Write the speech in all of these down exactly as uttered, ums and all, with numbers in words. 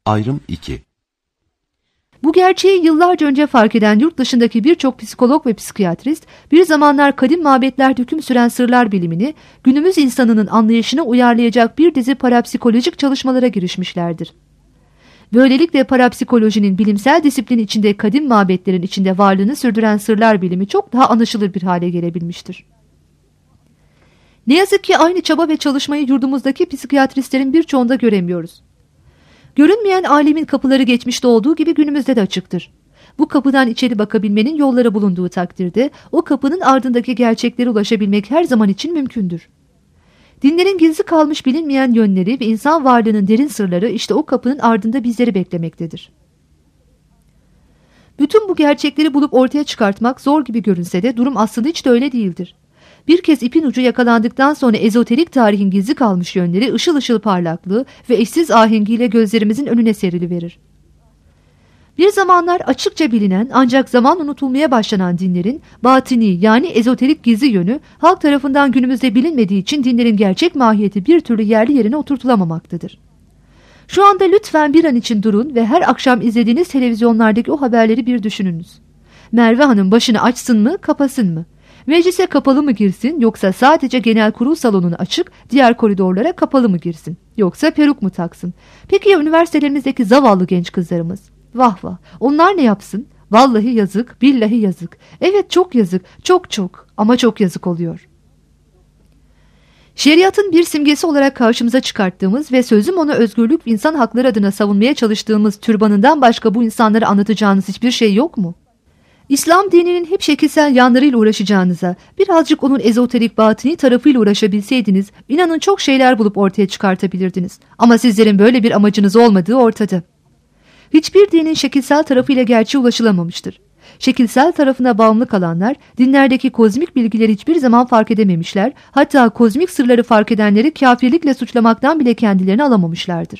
Ayrım iki. Bu gerçeği yıllarca önce fark eden yurt dışındaki birçok psikolog ve psikiyatrist, bir zamanlar kadim mabetlerde hüküm süren sırlar bilimini, günümüz insanının anlayışına uyarlayacak bir dizi parapsikolojik çalışmalara girişmişlerdir. Böylelikle parapsikolojinin bilimsel disiplin içinde kadim mabetlerin içinde varlığını sürdüren sırlar bilimi çok daha anlaşılır bir hale gelebilmiştir. Ne yazık ki aynı çaba ve çalışmayı yurdumuzdaki psikiyatristlerin birçoğunda göremiyoruz. Görünmeyen alemin kapıları geçmişte olduğu gibi günümüzde de açıktır. Bu kapıdan içeri bakabilmenin yolları bulunduğu takdirde o kapının ardındaki gerçeklere ulaşabilmek her zaman için mümkündür. Dinlerin gizli kalmış bilinmeyen yönleri ve insan varlığının derin sırları işte o kapının ardında bizleri beklemektedir. Bütün bu gerçekleri bulup ortaya çıkartmak zor gibi görünse de durum aslında hiç de öyle değildir. Bir kez ipin ucu yakalandıktan sonra ezoterik tarihin gizli kalmış yönleri ışıl ışıl parlaklığı ve eşsiz ahengiyle gözlerimizin önüne seriliverir. Bir zamanlar açıkça bilinen ancak zaman unutulmaya başlanan dinlerin batini yani ezoterik gizli yönü halk tarafından günümüzde bilinmediği için dinlerin gerçek mahiyeti bir türlü yerli yerine oturtulamamaktadır. Şu anda lütfen bir an için durun ve her akşam izlediğiniz televizyonlardaki o haberleri bir düşününüz. Merve Hanım başını açsın mı, kapasın mı? Meclise kapalı mı girsin yoksa sadece genel kurul salonunu açık, diğer koridorlara kapalı mı girsin? Yoksa peruk mu taksın? Peki ya üniversitelerimizdeki zavallı genç kızlarımız? Vah vah, onlar ne yapsın? Vallahi yazık, billahi yazık. Evet çok yazık, çok çok ama çok yazık oluyor. Şeriatın bir simgesi olarak karşımıza çıkarttığımız ve sözüm ona özgürlük ve insan hakları adına savunmaya çalıştığımız türbanından başka bu insanlara anlatacağınız hiçbir şey yok mu? İslam dininin hep şekilsel yanlarıyla uğraşacağınıza, birazcık onun ezoterik batini tarafıyla uğraşabilseydiniz, inanın çok şeyler bulup ortaya çıkartabilirdiniz. Ama sizlerin böyle bir amacınız olmadığı ortada. Hiçbir dinin şekilsel tarafıyla gerçeğe ulaşılamamıştır. Şekilsel tarafına bağımlı kalanlar, dinlerdeki kozmik bilgileri hiçbir zaman fark edememişler, hatta kozmik sırları fark edenleri kafirlikle suçlamaktan bile kendilerini alamamışlardır.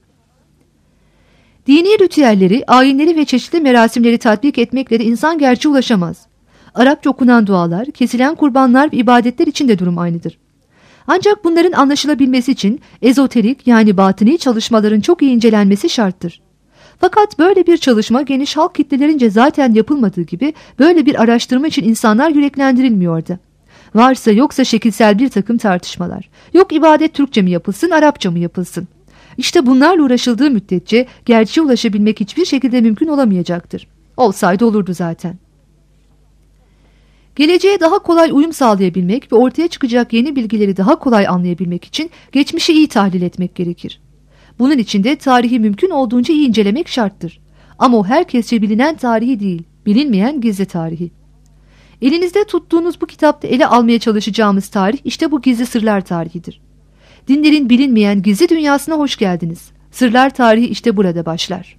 Dini ritüelleri, ayinleri ve çeşitli merasimleri tatbik etmekle de insan gerçeğe ulaşamaz. Arapça okunan dualar, kesilen kurbanlar ve ibadetler için de durum aynıdır. Ancak bunların anlaşılabilmesi için ezoterik yani batini çalışmaların çok iyi incelenmesi şarttır. Fakat böyle bir çalışma geniş halk kitlelerince zaten yapılmadığı gibi böyle bir araştırma için insanlar yüreklendirilmiyordu. Varsa yoksa şekilsel bir takım tartışmalar. Yok ibadet Türkçe mi yapılsın, Arapça mı yapılsın? İşte bunlarla uğraşıldığı müddetçe gerçeğe ulaşabilmek hiçbir şekilde mümkün olamayacaktır. Olsaydı olurdu zaten. Geleceğe daha kolay uyum sağlayabilmek ve ortaya çıkacak yeni bilgileri daha kolay anlayabilmek için geçmişi iyi tahlil etmek gerekir. Bunun için de tarihi mümkün olduğunca iyi incelemek şarttır. Ama o herkesçe bilinen tarihi değil, bilinmeyen gizli tarihi. Elinizde tuttuğunuz bu kitapta ele almaya çalışacağımız tarih işte bu gizli sırlar tarihidir. Dinlerin bilinmeyen gizli dünyasına hoş geldiniz. Sırlar tarihi işte burada başlar.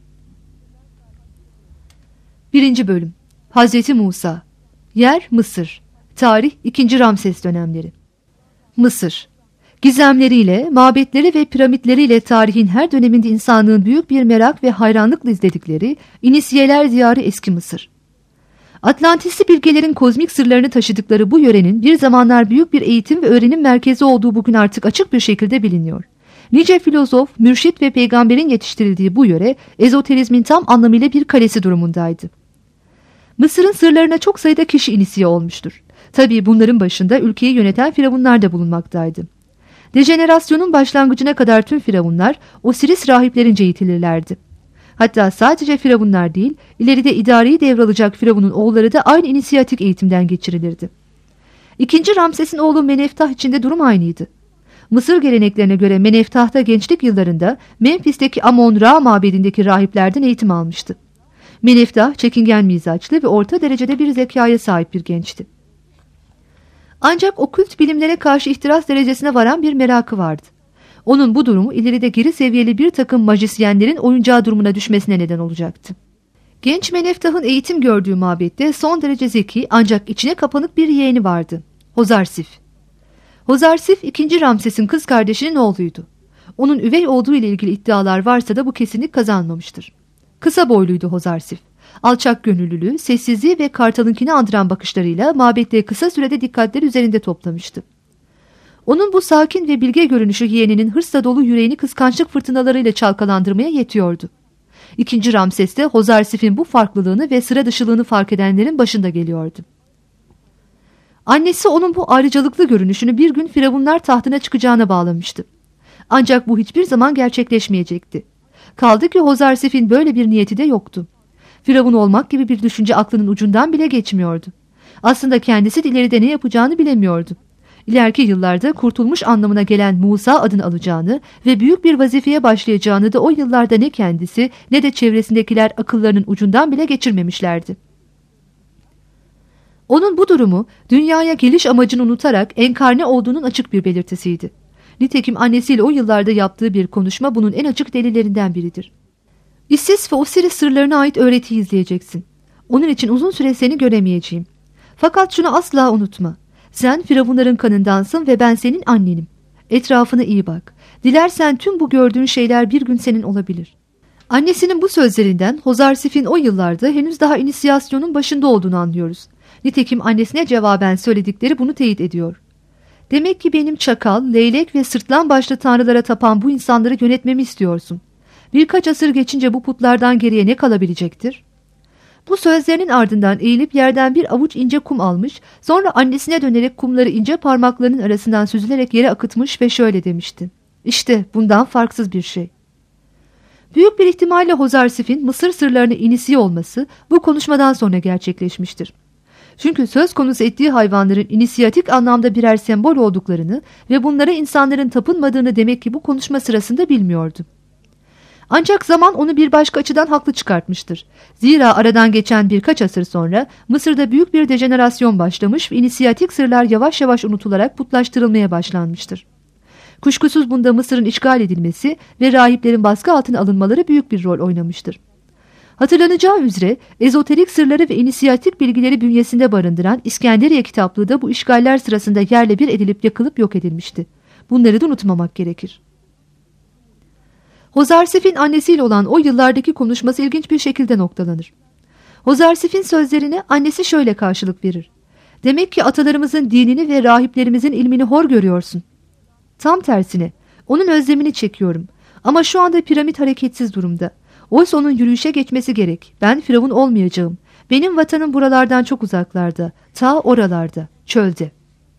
Birinci Bölüm Hazreti Musa. Yer Mısır. Tarih ikinci Ramses dönemleri. Mısır. Gizemleriyle, mabetleri ve piramitleriyle tarihin her döneminde insanlığın büyük bir merak ve hayranlıkla izledikleri İnisiyeler diyarı eski Mısır. Atlantisli bilgelerin kozmik sırlarını taşıdıkları bu yörenin bir zamanlar büyük bir eğitim ve öğrenim merkezi olduğu bugün artık açık bir şekilde biliniyor. Nice filozof, mürşit ve peygamberin yetiştirildiği bu yöre ezoterizmin tam anlamıyla bir kalesi durumundaydı. Mısır'ın sırlarına çok sayıda kişi inisiye olmuştur. Tabii bunların başında ülkeyi yöneten firavunlar da bulunmaktaydı. Dejenerasyonun başlangıcına kadar tüm firavunlar Osiris rahiplerince eğitilirlerdi. Hatta sadece firavunlar değil, ileride idareyi devralacak firavunun oğulları da aynı inisiyatik eğitimden geçirilirdi. İkinci Ramses'in oğlu Meneftah için de durum aynıydı. Mısır geleneklerine göre Meneftah da gençlik yıllarında Memphis'teki Amon-Ra mabedindeki rahiplerden eğitim almıştı. Meneftah çekingen mizaçlı ve orta derecede bir zekaya sahip bir gençti. Ancak okült bilimlere karşı ihtiras derecesine varan bir merakı vardı. Onun bu durumu ileride geri seviyeli bir takım majisyenlerin oyuncağı durumuna düşmesine neden olacaktı. Genç Meneftah'ın eğitim gördüğü mabette son derece zeki ancak içine kapanık bir yeğeni vardı. Hozarsif. Hozarsif ikinci Ramses'in kız kardeşinin oğluydu. Onun üvey olduğu ile ilgili iddialar varsa da bu kesinlik kazanmamıştır. Kısa boyluydu Hozarsif. Alçak gönüllülüğü, sessizliği ve kartalınkini andıran bakışlarıyla mabette kısa sürede dikkatleri üzerinde toplamıştı. Onun bu sakin ve bilge görünüşü yeğeninin hırsla dolu yüreğini kıskançlık fırtınalarıyla çalkalandırmaya yetiyordu. İkinci Ramses de Hozarsif'in bu farklılığını ve sıra dışılığını fark edenlerin başında geliyordu. Annesi onun bu ayrıcalıklı görünüşünü bir gün Firavunlar tahtına çıkacağına bağlamıştı. Ancak bu hiçbir zaman gerçekleşmeyecekti. Kaldı ki Hozarsif'in böyle bir niyeti de yoktu. Firavun olmak gibi bir düşünce aklının ucundan bile geçmiyordu. Aslında kendisi de ileride ne yapacağını bilemiyordu. İleriki yıllarda kurtulmuş anlamına gelen Musa adını alacağını ve büyük bir vazifeye başlayacağını da o yıllarda ne kendisi ne de çevresindekiler akıllarının ucundan bile geçirmemişlerdi. Onun bu durumu dünyaya geliş amacını unutarak enkarne olduğunun açık bir belirtisiydi. Nitekim annesiyle o yıllarda yaptığı bir konuşma bunun en açık delillerinden biridir. Isis ve Osiris sırlarına ait öğretiyi izleyeceksin. Onun için uzun süre seni göremeyeceğim. Fakat şunu asla unutma. Sen Firavunların kanındansın ve ben senin annenim. Etrafına iyi bak. Dilersen tüm bu gördüğün şeyler bir gün senin olabilir. Annesinin bu sözlerinden Hozarsif'in o yıllarda henüz daha inisiyasyonun başında olduğunu anlıyoruz. Nitekim annesine cevaben söyledikleri bunu teyit ediyor. Demek ki benim çakal, leylek ve sırtlan başlı tanrılara tapan bu insanları yönetmemi istiyorsun. Birkaç asır geçince bu putlardan geriye ne kalabilecektir? Bu sözlerinin ardından eğilip yerden bir avuç ince kum almış, sonra annesine dönerek kumları ince parmaklarının arasından süzülerek yere akıtmış ve şöyle demişti. İşte bundan farksız bir şey. Büyük bir ihtimalle Hozarsif'in Mısır sırlarını inisiye olması bu konuşmadan sonra gerçekleşmiştir. Çünkü söz konusu ettiği hayvanların inisiyatik anlamda birer sembol olduklarını ve bunlara insanların tapınmadığını demek ki bu konuşma sırasında bilmiyordu. Ancak zaman onu bir başka açıdan haklı çıkartmıştır. Zira aradan geçen birkaç asır sonra Mısır'da büyük bir dejenerasyon başlamış ve inisiyatik sırlar yavaş yavaş unutularak putlaştırılmaya başlanmıştır. Kuşkusuz bunda Mısır'ın işgal edilmesi ve rahiplerin baskı altına alınmaları büyük bir rol oynamıştır. Hatırlanacağı üzere ezoterik sırları ve inisiyatik bilgileri bünyesinde barındıran İskenderiye kitaplığı da bu işgaller sırasında yerle bir edilip yakılıp yok edilmişti. Bunları da unutmamak gerekir. Hozarsif'in annesiyle olan o yıllardaki konuşması ilginç bir şekilde noktalanır. Hozarsif'in sözlerine annesi şöyle karşılık verir. Demek ki atalarımızın dinini ve rahiplerimizin ilmini hor görüyorsun. Tam tersine onun özlemini çekiyorum ama şu anda piramit hareketsiz durumda. Oysa onun yürüyüşe geçmesi gerek. Ben Firavun olmayacağım. Benim vatanım buralardan çok uzaklarda, ta oralarda, çölde.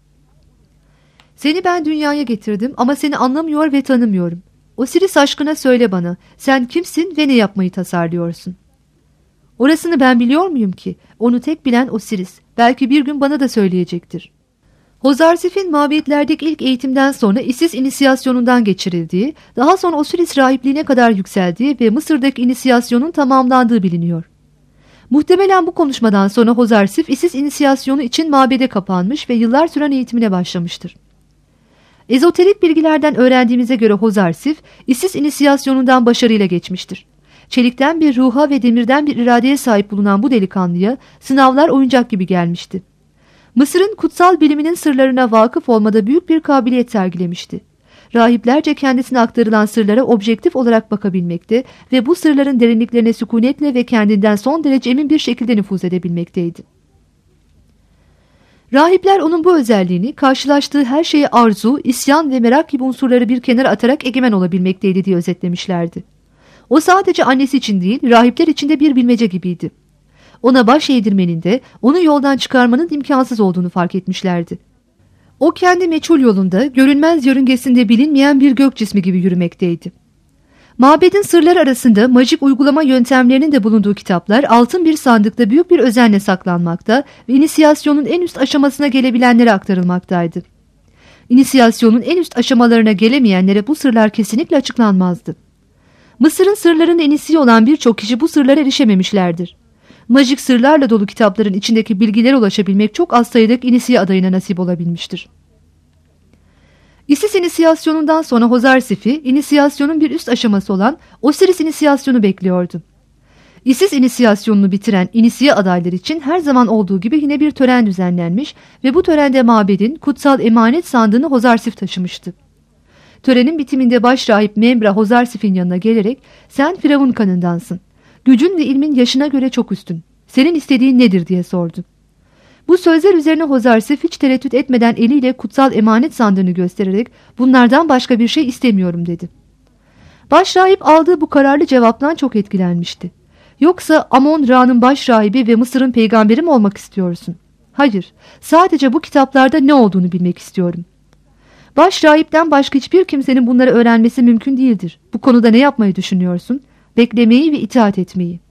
Seni ben dünyaya getirdim ama seni anlamıyor ve tanımıyorum. Osiris aşkına söyle bana, sen kimsin ve ne yapmayı tasarlıyorsun? Orasını ben biliyor muyum ki? Onu tek bilen Osiris. Belki bir gün bana da söyleyecektir. Hozarsif'in mabetlerdeki ilk eğitimden sonra Isis inisiyasyonundan geçirildiği, daha sonra Osiris rahipliğine kadar yükseldiği ve Mısır'daki inisiyasyonun tamamlandığı biliniyor. Muhtemelen bu konuşmadan sonra Hozarsif Isis inisiyasyonu için mabede kapanmış ve yıllar süren eğitimine başlamıştır. Ezoterik bilgilerden öğrendiğimize göre Hozarsif, Isis inisiyasyonundan başarıyla geçmiştir. Çelikten bir ruha ve demirden bir iradeye sahip bulunan bu delikanlıya sınavlar oyuncak gibi gelmişti. Mısır'ın kutsal biliminin sırlarına vakıf olmada büyük bir kabiliyet sergilemişti. Rahiplerce kendisine aktarılan sırlara objektif olarak bakabilmekte ve bu sırların derinliklerine sükunetle ve kendinden son derece emin bir şekilde nüfuz edebilmekteydi. Rahipler onun bu özelliğini karşılaştığı her şeye arzu, isyan ve merak gibi unsurları bir kenara atarak egemen olabilmekteydi diye özetlemişlerdi. O sadece annesi için değil, rahipler için de bir bilmece gibiydi. Ona baş eğdirmenin de onu yoldan çıkarmanın imkansız olduğunu fark etmişlerdi. O kendi meçhul yolunda, görünmez yörüngesinde bilinmeyen bir gök cismi gibi yürümekteydi. Mabedin sırları arasında majik uygulama yöntemlerinin de bulunduğu kitaplar altın bir sandıkta büyük bir özenle saklanmakta ve inisiyasyonun en üst aşamasına gelebilenlere aktarılmaktaydı. İnisiyasyonun en üst aşamalarına gelemeyenlere bu sırlar kesinlikle açıklanmazdı. Mısır'ın sırlarında inisiye olan birçok kişi bu sırlara erişememişlerdir. Majik sırlarla dolu kitapların içindeki bilgilere ulaşabilmek çok az sayıdaki inisiye adayına nasip olabilmiştir. Isis inisiyasyonundan sonra Hozarsif'i inisiyasyonun bir üst aşaması olan Osiris inisiyasyonu bekliyordu. Isis inisiyasyonunu bitiren inisiye adayları için her zaman olduğu gibi yine bir tören düzenlenmiş ve bu törende mabedin kutsal emanet sandığını Hozarsif taşımıştı. Törenin bitiminde başrahip Membra Hozarsif'in yanına gelerek "Sen Firavun kanındansın. Gücün ve ilmin yaşına göre çok üstün. Senin istediğin nedir?" diye sordu. Bu sözler üzerine Hozarsif hiç tereddüt etmeden eliyle kutsal emanet sandığını göstererek bunlardan başka bir şey istemiyorum dedi. Başrahip aldığı bu kararlı cevaptan çok etkilenmişti. Yoksa Amon-Ra'nın başrahibi ve Mısır'ın peygamberi mi olmak istiyorsun? Hayır, sadece bu kitaplarda ne olduğunu bilmek istiyorum. Başrahipten başka hiçbir kimsenin bunları öğrenmesi mümkün değildir. Bu konuda ne yapmayı düşünüyorsun? Beklemeyi ve itaat etmeyi.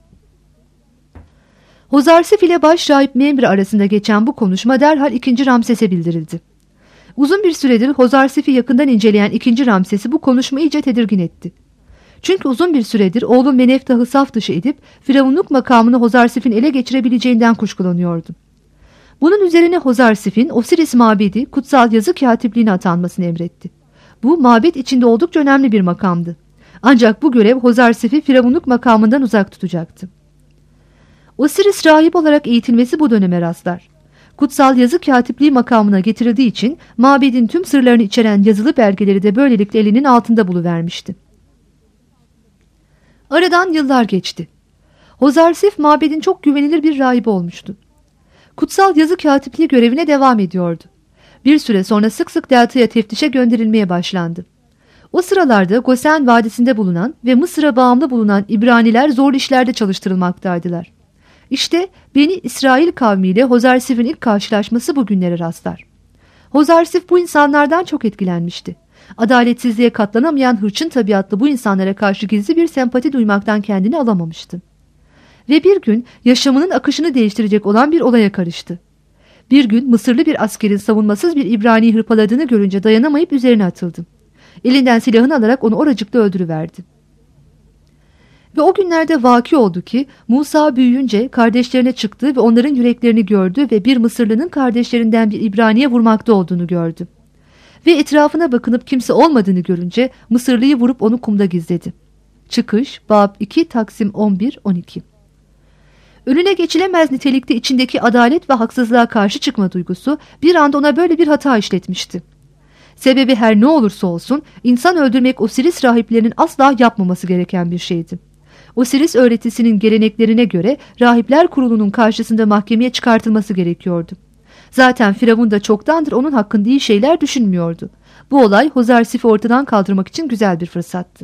Hozarsif ile başrahip Memri arasında geçen bu konuşma derhal ikinci Ramses'e bildirildi. Uzun bir süredir Hozarsif'i yakından inceleyen ikinci Ramses'i bu konuşma iyice tedirgin etti. Çünkü uzun bir süredir oğlu Meneftah'ı saf dışı edip firavunluk makamını Hozarsif'in ele geçirebileceğinden kuşkulanıyordu. Bunun üzerine Hozarsif'in Osiris mabedi kutsal yazı katipliğine atanmasını emretti. Bu mabet içinde oldukça önemli bir makamdı. Ancak bu görev Hozarsif'i firavunluk makamından uzak tutacaktı. Osiris rahip olarak eğitilmesi bu döneme rastlar. Kutsal yazı katipliği makamına getirildiği için mabedin tüm sırlarını içeren yazılı belgeleri de böylelikle elinin altında buluvermişti. Aradan yıllar geçti. Hozarsif mabedin çok güvenilir bir rahibi olmuştu. Kutsal yazı katipliği görevine devam ediyordu. Bir süre sonra sık sık Delta'ya teftişe gönderilmeye başlandı. O sıralarda Gosen Vadisi'nde bulunan ve Mısır'a bağımlı bulunan İbraniler zor işlerde çalıştırılmaktaydılar. İşte Beni İsrail kavmiyle Hozarsif'in ilk karşılaşması bu günlere rastlar. Hozarsif bu insanlardan çok etkilenmişti. Adaletsizliğe katlanamayan hırçın tabiatlı bu insanlara karşı gizli bir sempati duymaktan kendini alamamıştı. Ve bir gün yaşamının akışını değiştirecek olan bir olaya karıştı. Bir gün Mısırlı bir askerin savunmasız bir İbrani'yi hırpaladığını görünce dayanamayıp üzerine atıldı. Elinden silahını alarak onu oracıkta öldürüverdi. Ve o günlerde vaki oldu ki Musa büyüyünce kardeşlerine çıktı ve onların yüreklerini gördü ve bir Mısırlının kardeşlerinden bir İbrani'ye vurmakta olduğunu gördü. Ve etrafına bakınıp kimse olmadığını görünce Mısırlıyı vurup onu kumda gizledi. Çıkış Bab iki Taksim on bir on iki. Önüne geçilemez nitelikte içindeki adalet ve haksızlığa karşı çıkma duygusu bir anda ona böyle bir hata işletmişti. Sebebi her ne olursa olsun insan öldürmek Osiris rahiplerinin asla yapmaması gereken bir şeydi. Osiris öğretisinin geleneklerine göre rahipler kurulunun karşısında mahkemeye çıkartılması gerekiyordu. Zaten Firavun da çoktandır onun hakkında iyi şeyler düşünmüyordu. Bu olay Hozarsif'i ortadan kaldırmak için güzel bir fırsattı.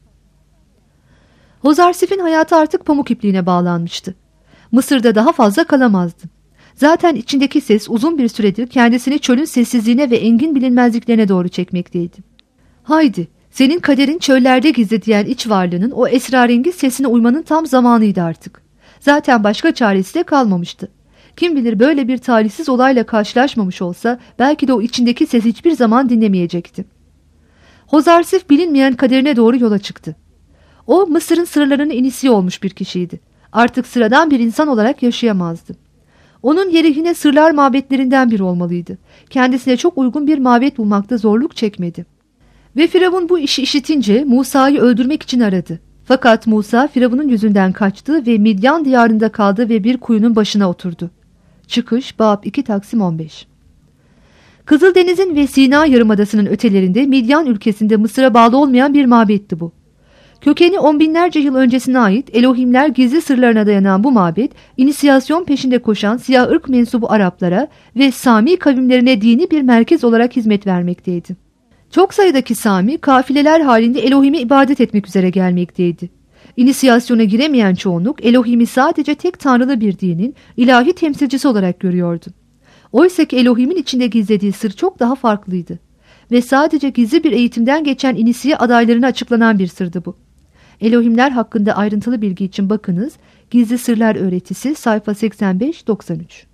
Hozarsif'in hayatı artık pamuk ipliğine bağlanmıştı. Mısır'da daha fazla kalamazdı. Zaten içindeki ses uzun bir süredir kendisini çölün sessizliğine ve engin bilinmezliklerine doğru çekmekteydi. Haydi, senin kaderin çöllerde gizli diyen iç varlığının o esrarengiz sesine uymanın tam zamanıydı artık. Zaten başka çaresi de kalmamıştı. Kim bilir böyle bir talihsiz olayla karşılaşmamış olsa belki de o içindeki ses hiçbir zaman dinlemeyecekti. Hozarsif bilinmeyen kaderine doğru yola çıktı. O Mısır'ın sırlarını inisiye olmuş bir kişiydi. Artık sıradan bir insan olarak yaşayamazdı. Onun yeri yine sırlar mabetlerinden biri olmalıydı. Kendisine çok uygun bir mabet bulmakta zorluk çekmedi. Ve Firavun bu işi işitince Musa'yı öldürmek için aradı. Fakat Musa Firavun'un yüzünden kaçtı ve Midyan diyarında kaldı ve bir kuyunun başına oturdu. Çıkış Bab iki Taksim on beş. Kızıldeniz'in ve Sina Yarımadası'nın ötelerinde Midyan ülkesinde Mısır'a bağlı olmayan bir mabetti bu. Kökeni on binlerce yıl öncesine ait Elohimler gizli sırlarına dayanan bu mabet, inisiyasyon peşinde koşan siyah ırk mensubu Araplara ve Sami kavimlerine dini bir merkez olarak hizmet vermekteydi. Çok sayıdaki Sami, kafileler halinde Elohim'e ibadet etmek üzere gelmekteydi. İnisiyasyona giremeyen çoğunluk, Elohim'i sadece tek tanrılı bir dinin ilahi temsilcisi olarak görüyordu. Oysa ki Elohim'in içinde gizlediği sır çok daha farklıydı. Ve sadece gizli bir eğitimden geçen inisiye adaylarına açıklanan bir sırdı bu. Elohimler hakkında ayrıntılı bilgi için bakınız. Gizli Sırlar Öğretisi sayfa seksen beş doksan üç.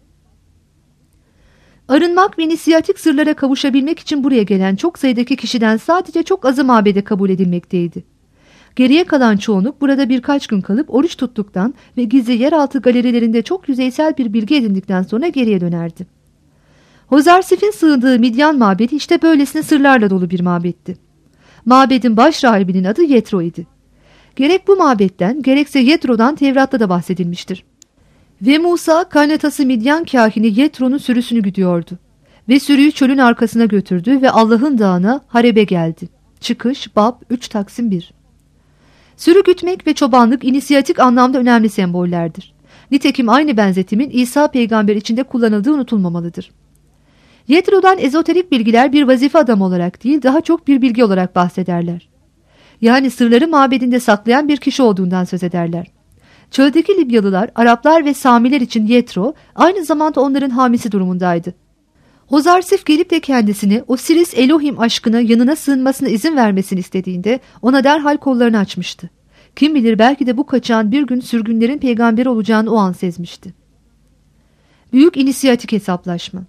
Arınmak ve inisiyatik sırlara kavuşabilmek için buraya gelen çok sayıdaki kişiden sadece çok azı mabede kabul edilmekteydi. Geriye kalan çoğunluk burada birkaç gün kalıp oruç tuttuktan ve gizli yeraltı galerilerinde çok yüzeysel bir bilgi edindikten sonra geriye dönerdi. Hozarsif'in sığındığı Midyan mabedi işte böylesine sırlarla dolu bir mabetti. Mabedin baş rahibinin adı Yetro idi. Gerek bu mabetten gerekse Yetro'dan Tevrat'ta da bahsedilmiştir. Ve Musa kaynatası Midyan kahini Yetro'nun sürüsünü güdüyordu. Ve sürüyü çölün arkasına götürdü ve Allah'ın dağına Hareb'e geldi. Çıkış Bab üç Taksim bir. Sürü gütmek ve çobanlık inisiyatik anlamda önemli sembollerdir. Nitekim aynı benzetimin İsa peygamber içinde kullanıldığı unutulmamalıdır. Yetro'dan ezoterik bilgiler bir vazife adamı olarak değil, daha çok bir bilgi olarak bahsederler. Yani sırları mabedinde saklayan bir kişi olduğundan söz ederler. Çöldeki Libyalılar, Araplar ve Samiler için Yetro aynı zamanda onların hamisi durumundaydı. Hozarsif gelip de kendisini Osiris Elohim aşkına yanına sığınmasına izin vermesini istediğinde ona derhal kollarını açmıştı. Kim bilir belki de bu kaçağın bir gün sürgünlerin peygamberi olacağını o an sezmişti. Büyük inisiyatik hesaplaşma.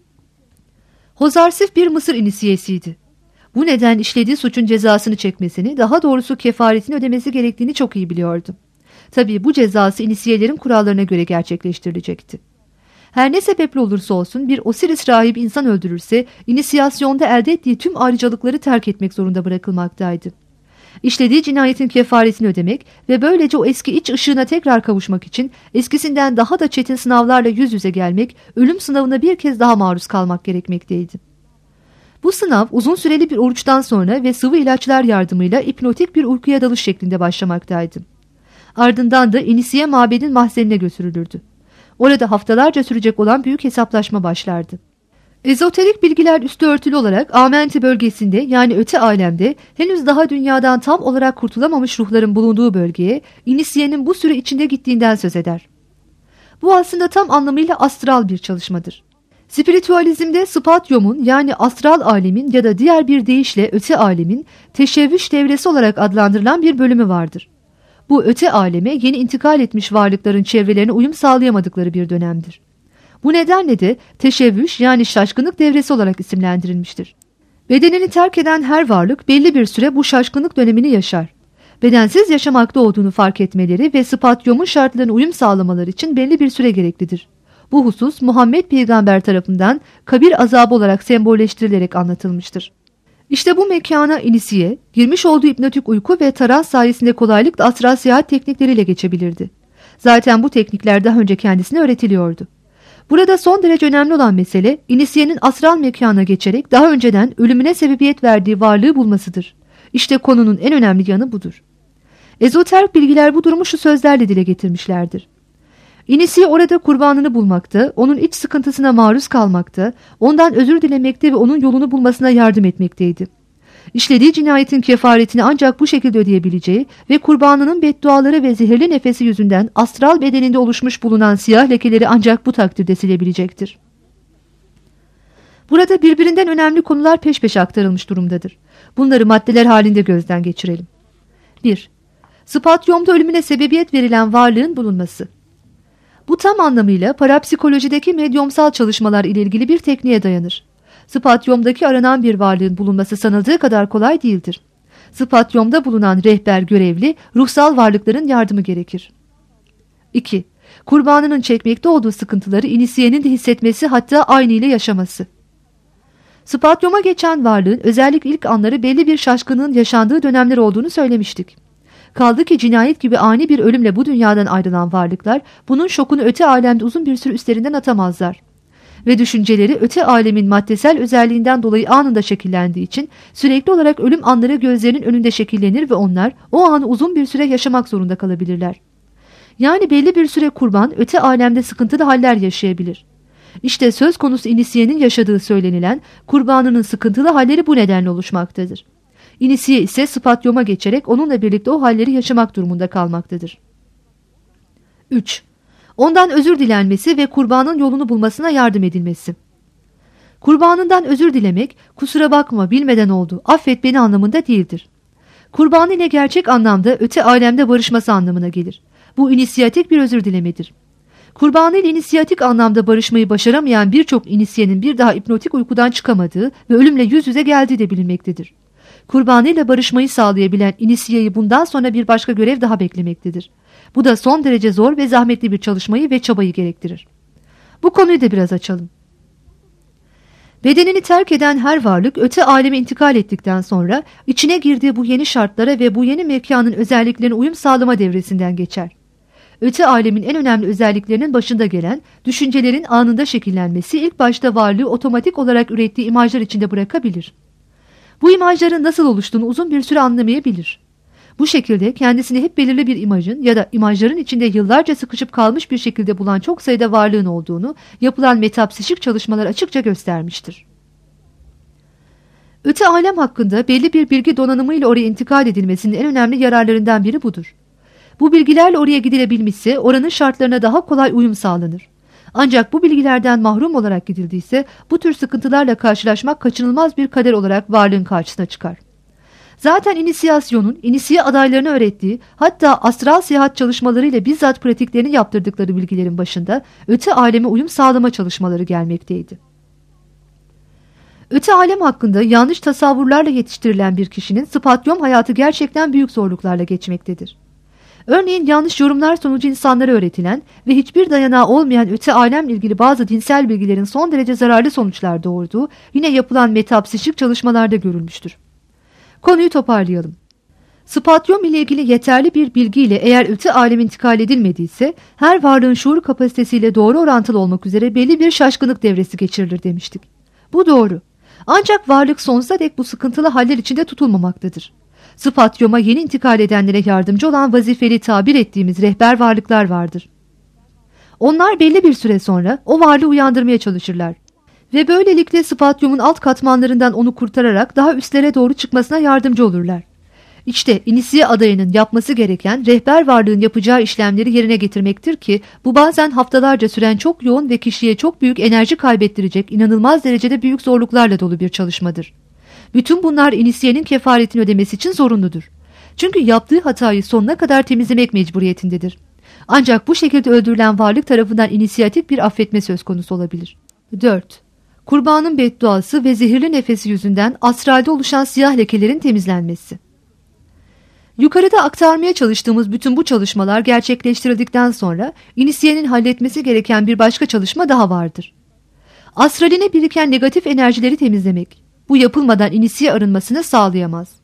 Hozarsif bir Mısır inisiyesiydi. Bu neden işlediği suçun cezasını çekmesini, daha doğrusu kefaretini ödemesi gerektiğini çok iyi biliyordu. Tabii bu cezası inisiyelerin kurallarına göre gerçekleştirilecekti. Her ne sebeple olursa olsun bir Osiris rahibi insan öldürürse, inisiyasyonda elde ettiği tüm ayrıcalıkları terk etmek zorunda bırakılmaktaydı. İşlediği cinayetin kefaretini ödemek ve böylece o eski iç ışığına tekrar kavuşmak için eskisinden daha da çetin sınavlarla yüz yüze gelmek, ölüm sınavına bir kez daha maruz kalmak gerekmekteydi. Bu sınav uzun süreli bir oruçtan sonra ve sıvı ilaçlar yardımıyla hipnotik bir uykuya dalış şeklinde başlamaktaydı. Ardından da inisiye mabedin mahzenine götürülürdü. Orada haftalarca sürecek olan büyük hesaplaşma başlardı. Ezoterik bilgiler üstü örtülü olarak Amenti bölgesinde, yani öte alemde henüz daha dünyadan tam olarak kurtulamamış ruhların bulunduğu bölgeye inisiyenin bu süre içinde gittiğinden söz eder. Bu aslında tam anlamıyla astral bir çalışmadır. Spiritüalizmde spatyumun, yani astral alemin ya da diğer bir deyişle öte alemin teşebbüs devresi olarak adlandırılan bir bölümü vardır. Bu öte aleme yeni intikal etmiş varlıkların çevrelerine uyum sağlayamadıkları bir dönemdir. Bu nedenle de teşebbüs, yani şaşkınlık devresi olarak isimlendirilmiştir. Bedenini terk eden her varlık belli bir süre bu şaşkınlık dönemini yaşar. Bedensiz yaşamakta olduğunu fark etmeleri ve spatyumun şartlarına uyum sağlamaları için belli bir süre gereklidir. Bu husus Muhammed Peygamber tarafından kabir azabı olarak sembolleştirilerek anlatılmıştır. İşte bu mekana inisiye, girmiş olduğu hipnotik uyku ve trans sayesinde kolaylıkla astral seyahat teknikleriyle geçebilirdi. Zaten bu teknikler daha önce kendisine öğretiliyordu. Burada son derece önemli olan mesele, inisiyenin astral mekana geçerek daha önceden ölümüne sebebiyet verdiği varlığı bulmasıdır. İşte konunun en önemli yanı budur. Ezoterik bilgiler bu durumu şu sözlerle dile getirmişlerdir. İnisiye orada kurbanını bulmakta, onun iç sıkıntısına maruz kalmakta, ondan özür dilemekte ve onun yolunu bulmasına yardım etmekteydi. İşlediği cinayetin kefaretini ancak bu şekilde ödeyebileceği ve kurbanının bedduaları ve zehirli nefesi yüzünden astral bedeninde oluşmuş bulunan siyah lekeleri ancak bu takdirde silebilecektir. Burada birbirinden önemli konular peş peşe aktarılmış durumdadır. Bunları maddeler halinde gözden geçirelim. bir. Spatyumda ölümüne sebebiyet verilen varlığın bulunması. Bu tam anlamıyla parapsikolojideki medyumsal çalışmalar ile ilgili bir tekniğe dayanır. Spatyumdaki aranan bir varlığın bulunması sanıldığı kadar kolay değildir. Spatyumda bulunan rehber görevli, ruhsal varlıkların yardımı gerekir. iki. Kurbanının çekmekte olduğu sıkıntıları inisiyenin de hissetmesi, hatta aynı ile yaşaması. Spatyuma geçen varlığın özellikle ilk anları belli bir şaşkınlığın yaşandığı dönemler olduğunu söylemiştik. Kaldı ki cinayet gibi ani bir ölümle bu dünyadan ayrılan varlıklar bunun şokunu öte alemde uzun bir süre üstlerinden atamazlar. Ve düşünceleri öte alemin maddesel özelliğinden dolayı anında şekillendiği için sürekli olarak ölüm anları gözlerinin önünde şekillenir ve onlar o anı uzun bir süre yaşamak zorunda kalabilirler. Yani belli bir süre kurban öte alemde sıkıntılı haller yaşayabilir. İşte söz konusu inisiyenin yaşadığı söylenilen kurbanının sıkıntılı halleri bu nedenle oluşmaktadır. İnisiye ise spatyuma geçerek onunla birlikte o halleri yaşamak durumunda kalmaktadır. üç. Ondan özür dilenmesi ve kurbanın yolunu bulmasına yardım edilmesi. Kurbanından özür dilemek, kusura bakma bilmeden oldu, affet beni anlamında değildir. Kurbanı ile gerçek anlamda öte alemde barışması anlamına gelir. Bu inisiyatik bir özür dilemedir. Kurbanı ile inisiyatik anlamda barışmayı başaramayan birçok inisiyenin bir daha hipnotik uykudan çıkamadığı ve ölümle yüz yüze geldiği de bilinmektedir. Kurbanıyla barışmayı sağlayabilen inisiyeyi bundan sonra bir başka görev daha beklemektedir. Bu da son derece zor ve zahmetli bir çalışmayı ve çabayı gerektirir. Bu konuyu da biraz açalım. Bedenini terk eden her varlık öte aleme intikal ettikten sonra içine girdiği bu yeni şartlara ve bu yeni mekanın özelliklerine uyum sağlama devresinden geçer. Öte alemin en önemli özelliklerinin başında gelen düşüncelerin anında şekillenmesi ilk başta varlığı otomatik olarak ürettiği imajlar içinde bırakabilir. Bu imajların nasıl oluştuğunu uzun bir süre anlamayabilir. Bu şekilde kendisini hep belirli bir imajın ya da imajların içinde yıllarca sıkışıp kalmış bir şekilde bulan çok sayıda varlığın olduğunu yapılan metapsişik çalışmalar açıkça göstermiştir. Öte alem hakkında belli bir bilgi donanımıyla oraya intikal edilmesinin en önemli yararlarından biri budur. Bu bilgilerle oraya gidilebilmişse oranın şartlarına daha kolay uyum sağlanır. Ancak bu bilgilerden mahrum olarak gidildiyse bu tür sıkıntılarla karşılaşmak kaçınılmaz bir kader olarak varlığın karşısına çıkar. Zaten inisiyasyonun inisiye adaylarına öğrettiği, hatta astral seyahat çalışmalarıyla bizzat pratiklerini yaptırdıkları bilgilerin başında öte aleme uyum sağlama çalışmaları gelmekteydi. Öte alem hakkında yanlış tasavvurlarla yetiştirilen bir kişinin spatyum hayatı gerçekten büyük zorluklarla geçmektedir. Örneğin yanlış yorumlar sonucu insanlara öğretilen ve hiçbir dayanağı olmayan öte alemle ilgili bazı dinsel bilgilerin son derece zararlı sonuçlar doğurduğu yine yapılan metapsişik çalışmalarda görülmüştür. Konuyu toparlayalım. Spatyum ile ilgili yeterli bir bilgiyle eğer öte alem intikal edilmediyse her varlığın şuur kapasitesiyle doğru orantılı olmak üzere belli bir şaşkınlık devresi geçirilir demiştik. Bu doğru. Ancak varlık sonsuza dek bu sıkıntılı haller içinde tutulmamaktadır. Spatyuma yeni intikal edenlere yardımcı olan vazifeli tabir ettiğimiz rehber varlıklar vardır. Onlar belli bir süre sonra o varlığı uyandırmaya çalışırlar. Ve böylelikle spatyumun alt katmanlarından onu kurtararak daha üstlere doğru çıkmasına yardımcı olurlar. İşte inisiye adayının yapması gereken rehber varlığın yapacağı işlemleri yerine getirmektir ki bu bazen haftalarca süren çok yoğun ve kişiye çok büyük enerji kaybettirecek inanılmaz derecede büyük zorluklarla dolu bir çalışmadır. Bütün bunlar inisiyenin kefaretini ödemesi için zorunludur. Çünkü yaptığı hatayı sonuna kadar temizlemek mecburiyetindedir. Ancak bu şekilde öldürülen varlık tarafından inisiyatif bir affetme söz konusu olabilir. dört. Kurbanın bedduası ve zehirli nefesi yüzünden astralde oluşan siyah lekelerin temizlenmesi. Yukarıda aktarmaya çalıştığımız bütün bu çalışmalar gerçekleştirildikten sonra inisiyenin halletmesi gereken bir başka çalışma daha vardır. Astraline biriken negatif enerjileri temizlemek. Bu yapılmadan inisiye arınmasını sağlayamaz.